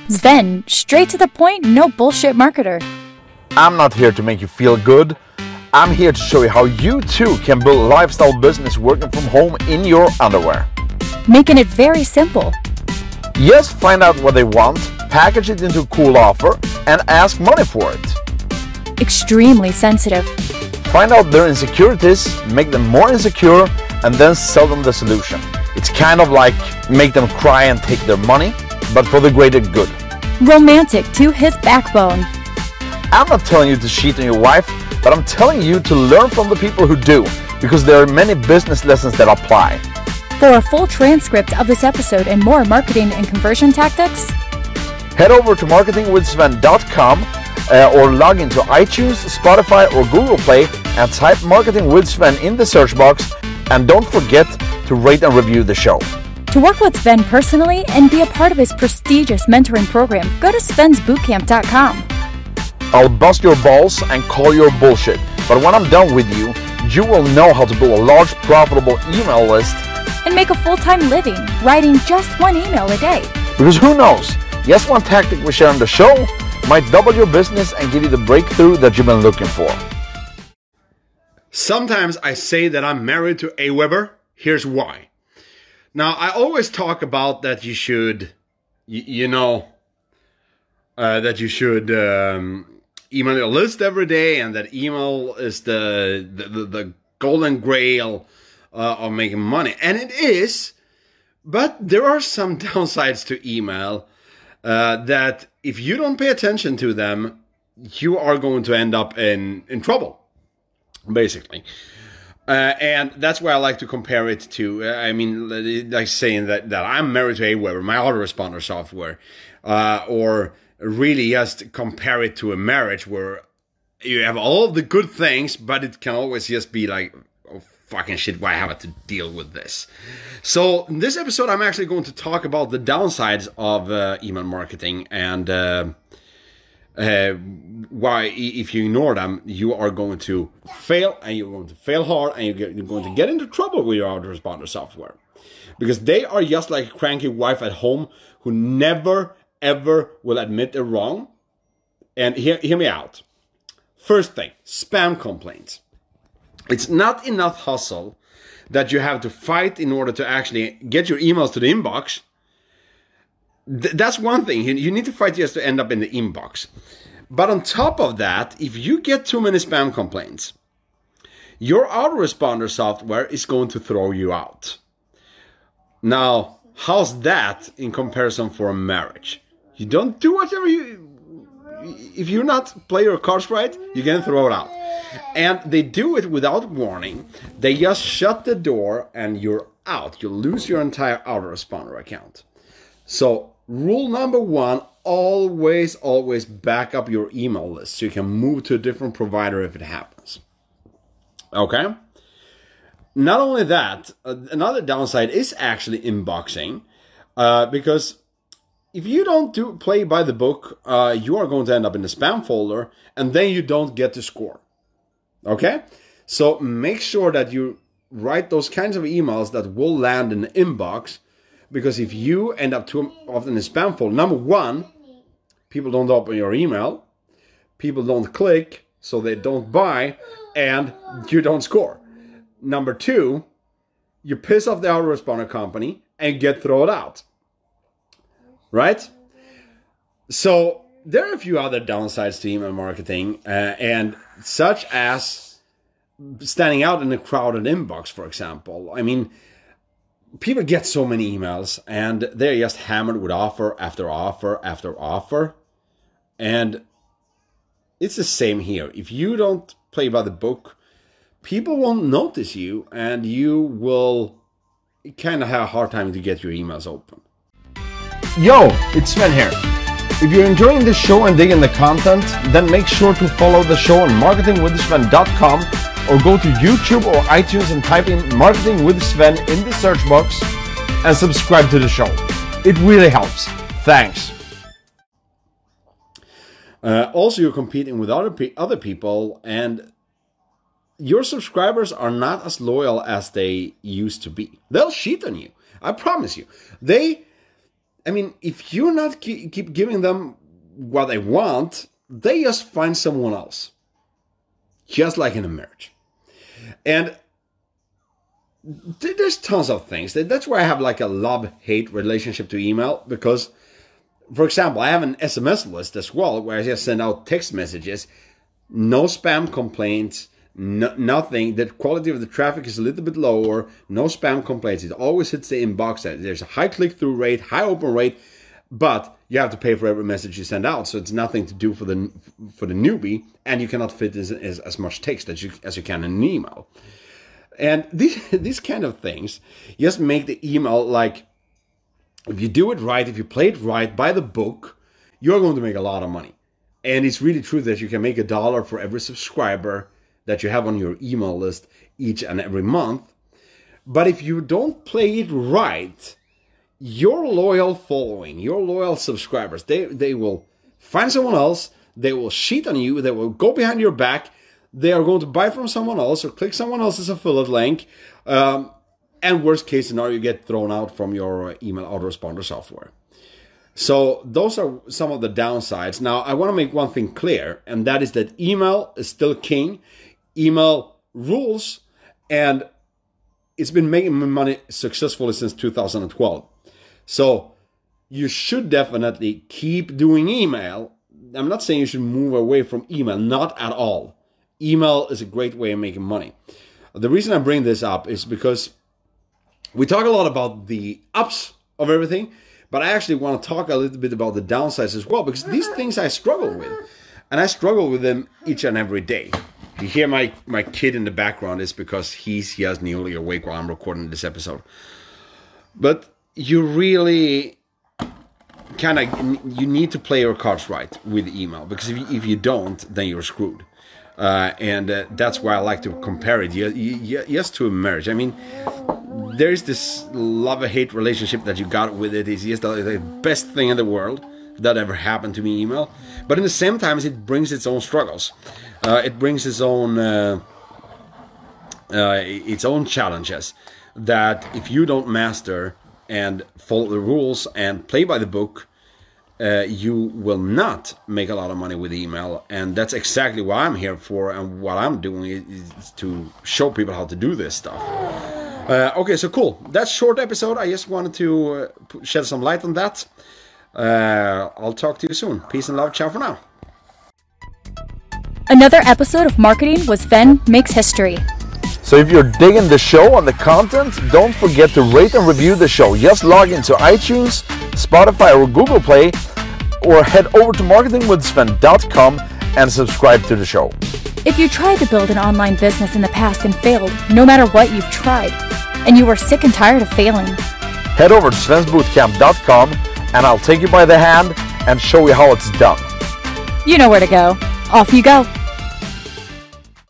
Sven, straight to the point, no bullshit marketer. I'm not here to make you feel good. I'm here to show you how you too can build a lifestyle business working from home in your underwear. Making it very simple. Yes, find out what they want, package it into a cool offer, and ask money for it. Extremely sensitive. Find out their insecurities, make them more insecure, and then sell them the solution. It's kind of like make them cry and take their money, but for the greater good. Romantic to his backbone. I'm not telling you to cheat on your wife, but I'm telling you to learn from the people who do, because there are many business lessons that apply. For a full transcript of this episode and more marketing and conversion tactics, head over to marketingwithsven.com or log into iTunes, Spotify, or Google Play and type Marketing with Sven in the search box. And don't forget to rate and review the show. To work with Sven personally and be a part of his prestigious mentoring program, go to svensbootcamp.com. I'll bust your balls and call your bullshit, but when I'm done with you, you will know how to build a large, profitable email list and make a full-time living writing just one email a day. Because who knows, yes, one tactic we share on the show might double your business and give you the breakthrough that you've been looking for. Sometimes I say that I'm married to Aweber. Here's why. Now, I always talk about that you should, email your list every day, and that email is the golden grail of making money. And it is, but there are some downsides to email that if you don't pay attention to them, you are going to end up in trouble, basically. And that's why I like to compare it to, like saying that I'm married to Aweber, my autoresponder software, or really just compare it to a marriage where you have all the good things, but it can always just be like, oh, fucking shit, why have I to deal with this? So in this episode, I'm actually going to talk about the downsides of email marketing and why, if you ignore them, you are going to fail, and you're going to fail hard, and you're going to get into trouble with your autoresponder software. Because they are just like a cranky wife at home who never, ever will admit they're wrong. And hear me out. First thing, spam complaints. It's not enough hustle that you have to fight in order to actually get your emails to the inbox. That's one thing. You need to fight just to end up in the inbox. But on top of that, if you get too many spam complaints, your autoresponder software is going to throw you out. Now, how's that in comparison for a marriage? You don't do whatever if you're not play your cards right, you're going to throw it out. And they do it without warning. They just shut the door and you're out. You lose your entire autoresponder account. So, rule number one, always back up your email list so you can move to a different provider if it happens. Okay? Not only that, another downside is actually inboxing, because if you don't play by the book, you are going to end up in the spam folder, and then you don't get to score. Okay? So make sure that you write those kinds of emails that will land in the inbox, because if you end up too often in the spam folder, number one, people don't open your email, people don't click, so they don't buy, and you don't score. Number two, you piss off the autoresponder company and get thrown out. Right? So there are a few other downsides to email marketing, and such as standing out in a crowded inbox, for example. I mean, people get so many emails, and they're just hammered with offer after offer after offer. And it's the same here. If you don't play by the book, people won't notice you, and you will kind of have a hard time to get your emails open. Yo, it's Sven here. If you're enjoying this show and digging the content, then make sure to follow the show on marketingwithsven.com or go to YouTube or iTunes and type in Marketing with Sven in the search box and subscribe to the show. It really helps. Thanks. Also, you're competing with other people, and your subscribers are not as loyal as they used to be. They'll cheat on you. I promise you. I mean, if you're not keep giving them what they want, they just find someone else. Just like in a marriage. And there's tons of things. That's why I have like a love-hate relationship to email. Because, for example, I have an SMS list as well, where I just send out text messages. No spam complaints. Nothing. The quality of the traffic is a little bit lower. No spam complaints. It always hits the inbox. There's a high click-through rate, high open rate, but you have to pay for every message you send out. So it's nothing to do for the newbie, and you cannot fit as much text as you can in an email. And these kind of things just make the email like, if you do it right, if you play it right by the book, you're going to make a lot of money. And it's really true that you can make $1 for every subscriber that you have on your email list each and every month. But if you don't play it right, your loyal following, your loyal subscribers, they will find someone else, they will cheat on you, they will go behind your back, they are going to buy from someone else or click someone else's affiliate link, and worst case scenario, you get thrown out from your email autoresponder software. So those are some of the downsides. Now, I want to make one thing clear, and that is that email is still king. Email rules, and it's been making money successfully since 2012. So you should definitely keep doing email. I'm not saying you should move away from email, not at all. Email is a great way of making money. The reason I bring this up is because we talk a lot about the ups of everything, but I actually want to talk a little bit about the downsides as well, because these things I struggle with, and I struggle with them each and every day. You hear my kid in the background is because he's just newly awake while I'm recording this episode. But you really you need to play your cards right with email, because if you don't, then you're screwed. And that's why I like to compare it just to a marriage. I mean, there's this love-hate relationship that you got with it. It's just the best thing in the world that ever happened to me, email. But in the same time, it brings its own struggles. It brings its own challenges that if you don't master and follow the rules and play by the book, you will not make a lot of money with email. And that's exactly what I'm here for, and what I'm doing is to show people how to do this stuff. Okay, so cool. That's a short episode. I just wanted to shed some light on that. I'll talk to you soon. Peace and love. Ciao for now. Another episode of Marketing with Sven Makes History. So if you're digging the show and the content, don't forget to rate and review the show. Just log into iTunes, Spotify, or Google Play, or head over to marketingwithsven.com and subscribe to the show. If you tried to build an online business in the past and failed, no matter what you've tried, and you are sick and tired of failing, head over to svensbootcamp.com and I'll take you by the hand and show you how it's done. You know where to go. Off you go.